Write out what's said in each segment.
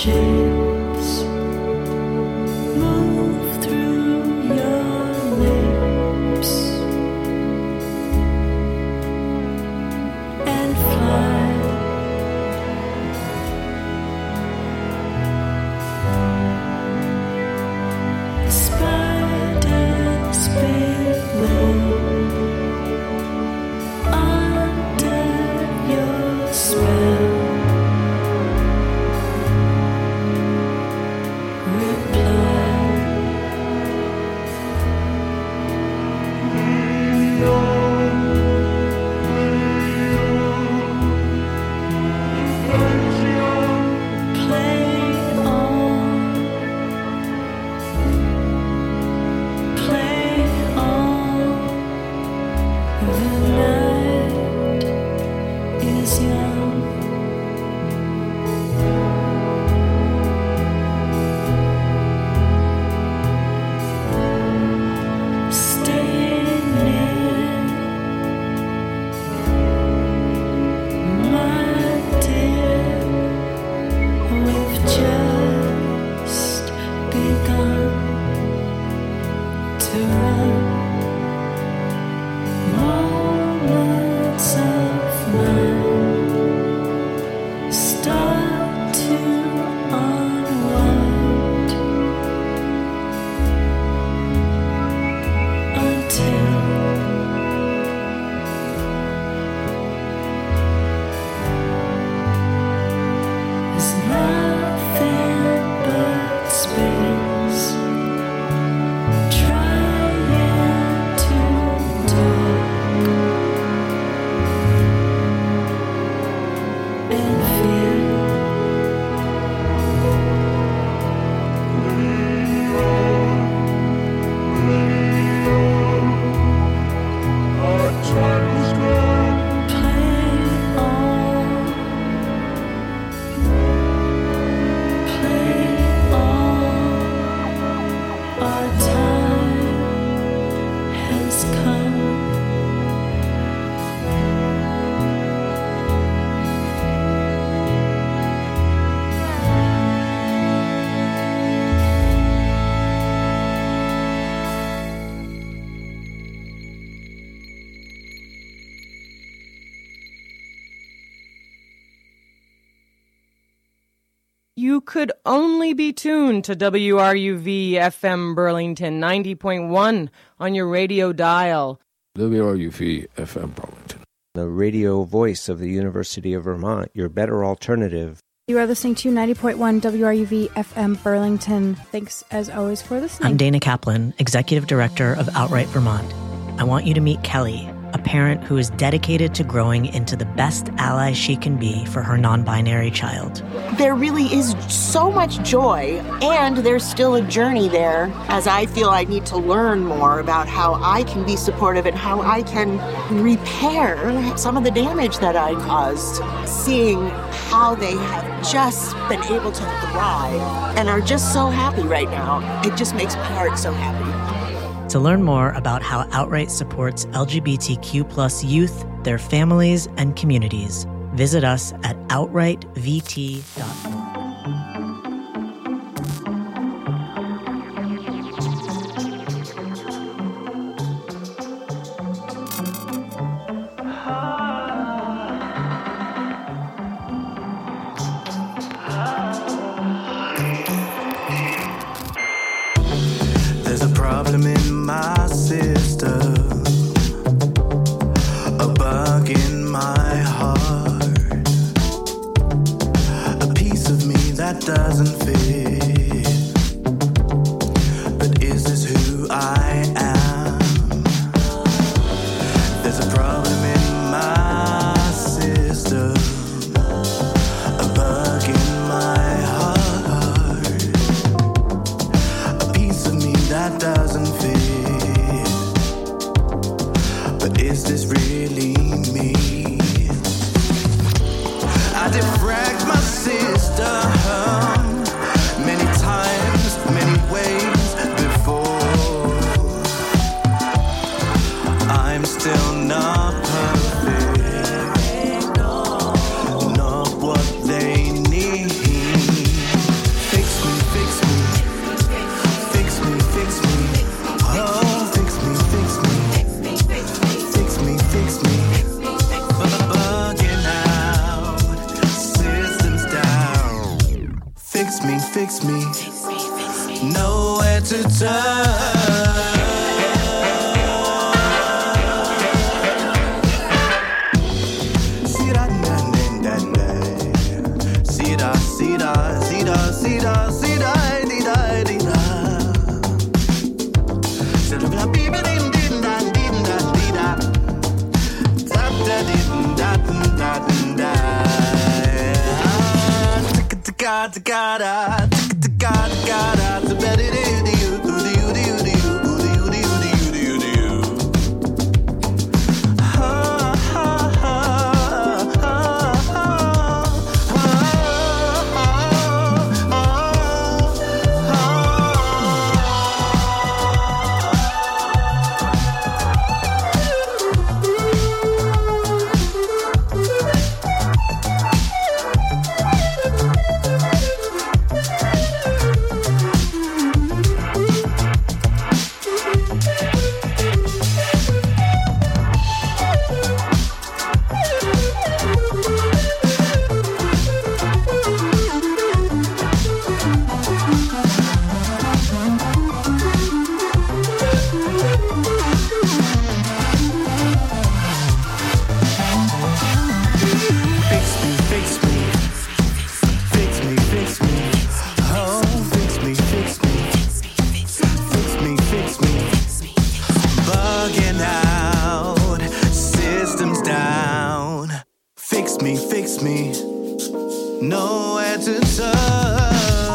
shapes move through your lips and fly. The spiders below under your spell. You could only be tuned to WRUV FM Burlington 90.1 on your radio dial. WRUV FM Burlington. The radio voice of the University of Vermont, your better alternative. You are listening to 90.1 WRUV FM Burlington. Thanks as always for listening. I'm Dana Kaplan, Executive Director of Outright Vermont. I want you to meet Kelly, a parent who is dedicated to growing into the best ally she can be for her non-binary child. There really is so much joy, and there's still a journey there, as I feel I need to learn more about how I can be supportive and how I can repair some of the damage that I caused. Seeing how they have just been able to thrive and are just so happy right now, it just makes my heart so happy. To learn more about how Outright supports LGBTQ+ youth, their families, and communities, visit us at outrightvt.org. There's a problem in my system, a bug in my heart, a piece of me that doesn't fit. But is this who I am? There's a problem in my system, a bug in my heart, a piece of me that doesn't fit. But is this really me? I defragged my system, fix me. Nowhere to turn. Fix me, nowhere to turn.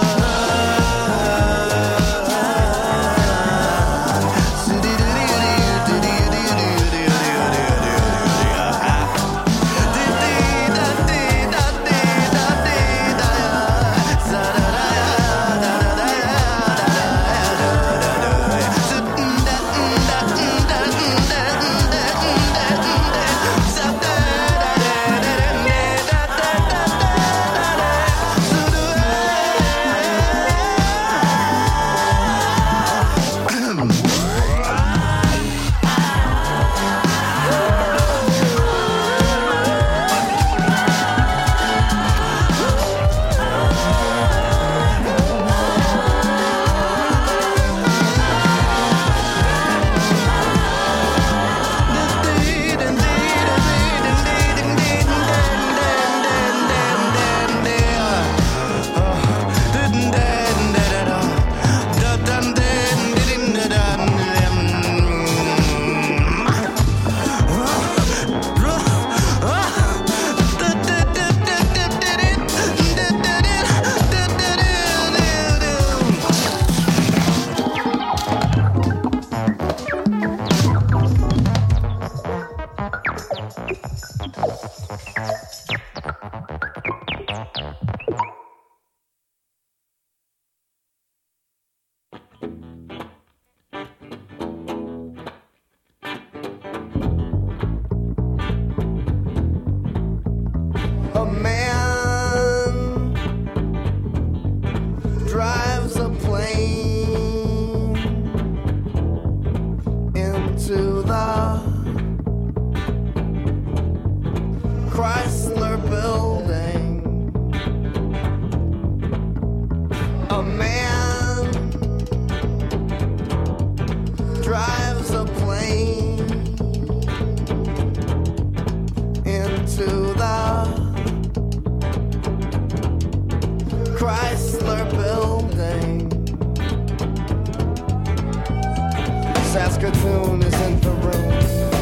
Saskatoon is in the room.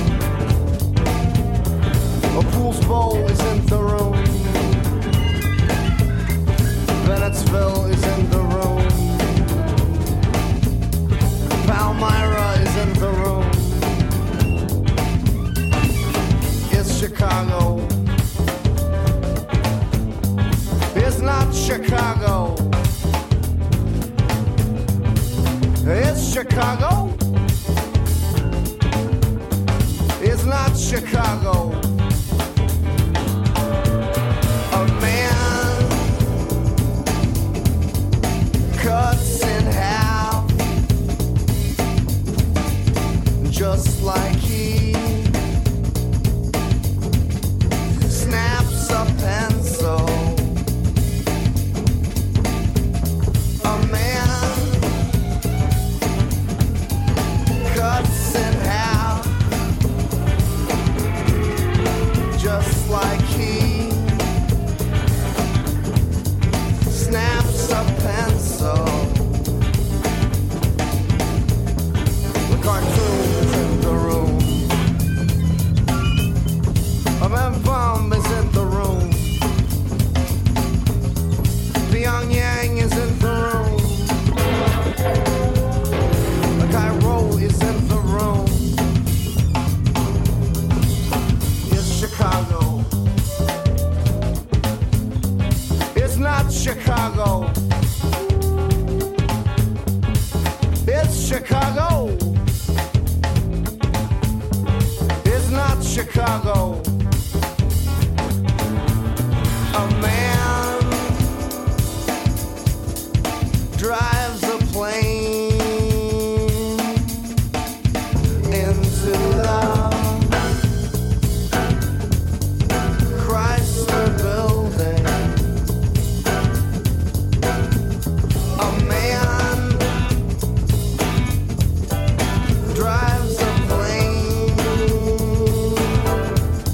A Pools Bowl is in the room. Bennettsville is in the room. Palmyra is in the room. It's Chicago. It's not Chicago. It's Chicago. It's not Chicago. A man cuts in half, just like he snaps a pencil. just like he snaps a pencil. The cartoon's in the room. A man bomb is in the room. The young yang is in the room. The Cairo is in the room. It's Chicago. It's not Chicago. It's Chicago. It's not Chicago. A man drives a plane into the Chrysler Building. A man drives a plane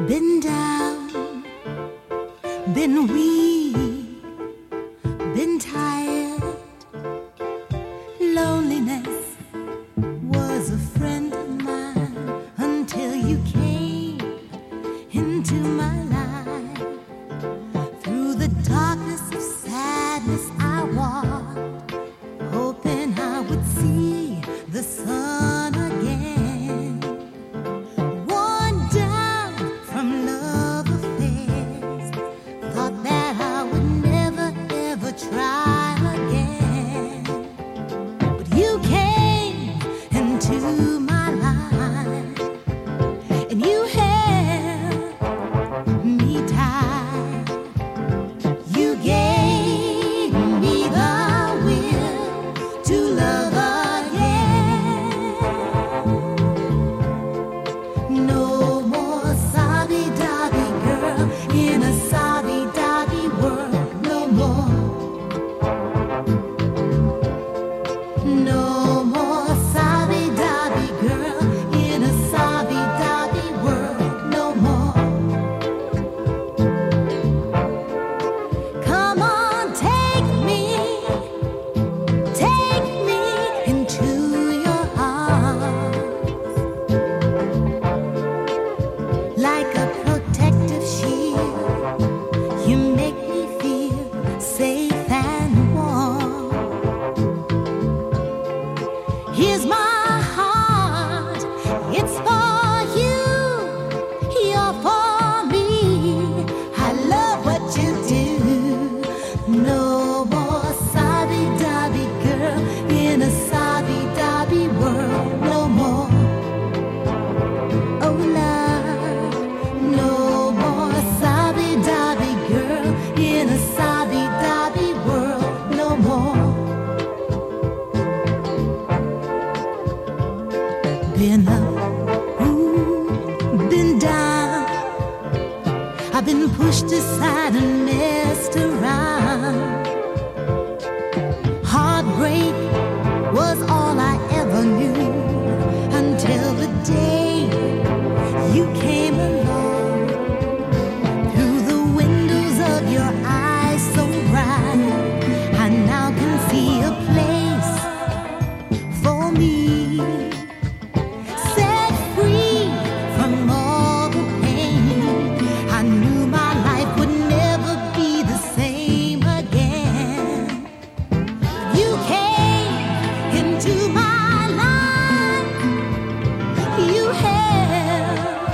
been down, been weak, been tired. Loneliness was a friend of mine until you came into my life. Through the darkness of sadness I walked, hoping I would see the sun again. Worn down from love affairs, thought that I would never ever try again. But you came into my life, and you held me tight. You gave me the will to love again. No more sobby-dobby girl in a sobby-dobby world. No more. No more sobby-dobby girl in a sobby-dobby world. No more. Come on, take me into your arms, like a protective shield. You make me feel safe and warm. Here's my heart, it's for you, you're for me. I love what you do. No more sobby-dobby girl in a sobby-dobby world. No more. Oh love, no more sobby-dobby girl in a sobby-dobby world. No more. Been up, been down. I've been pushed aside and messed around. Heartbreak was all I ever knew until the day you came